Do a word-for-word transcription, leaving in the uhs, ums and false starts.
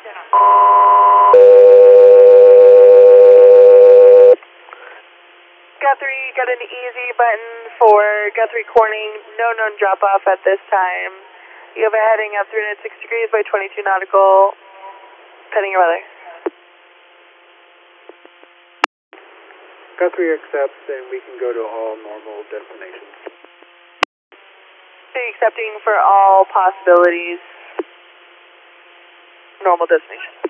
Guthrie, got an easy button for Guthrie Corning, no known drop off at this time. You have a heading of three hundred six degrees by twenty-two nautical, pending your weather. Guthrie accepts, and we can go to all normal destinations. So you're accepting for all possibilities, normal destination.